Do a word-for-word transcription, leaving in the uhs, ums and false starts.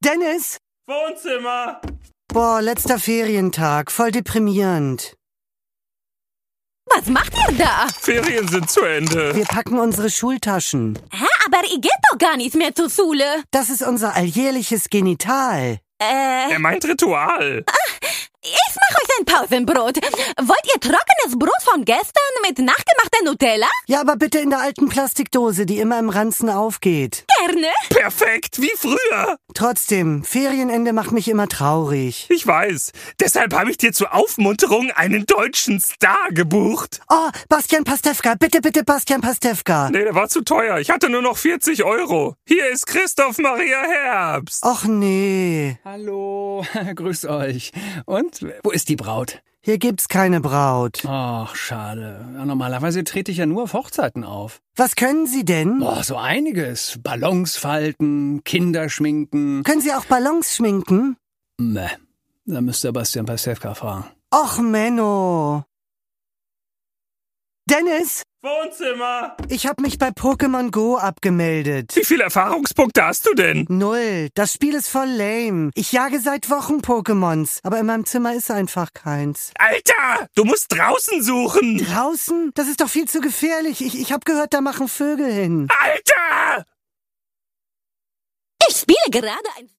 Dennis? Wohnzimmer! Boah, letzter Ferientag. Voll deprimierend. Was macht ihr da? Ferien sind zu Ende. Wir packen unsere Schultaschen. Hä, aber ihr geht doch gar nicht mehr zur Schule. Das ist unser alljährliches Genital. Äh, Er meint Ritual. ich mach euch ein Pausenbrot. Wollt ihr trockenes Brot von gestern mit nachgemachter Nutella? Ja, aber bitte in der alten Plastikdose, die immer im Ranzen aufgeht. Gerne. Perfekt, wie früher. Trotzdem, Ferienende macht mich immer traurig. Ich weiß. Deshalb habe ich dir zur Aufmunterung einen deutschen Star gebucht. Oh, Bastian Pastewka, bitte, bitte Bastian Pastewka. Nee, der war zu teuer. Ich hatte nur noch vierzig Euro. Hier ist Christoph Maria Herbst. Och nee, Hallo, grüß euch. Und, wo ist die Braut? hier gibt's keine Braut. Ach, schade. Ja, normalerweise trete ich ja nur auf Hochzeiten auf. Was können Sie denn? Boah, so einiges. Ballons falten, Kinder schminken. Können Sie auch Ballons schminken? Meh, da müsste Bastian Pastewka fragen. Och, Menno. Dennis, Wohnzimmer! ich hab mich bei Pokémon Go abgemeldet. Wie viele Erfahrungspunkte hast du denn? Null. Das Spiel ist voll lame. Ich jage seit Wochen Pokémons, aber in meinem Zimmer ist einfach keins. Alter, du musst draußen suchen. Draußen? Das ist doch viel zu gefährlich. Ich, ich hab gehört, da machen Vögel hin. Alter! Ich spiele gerade ein...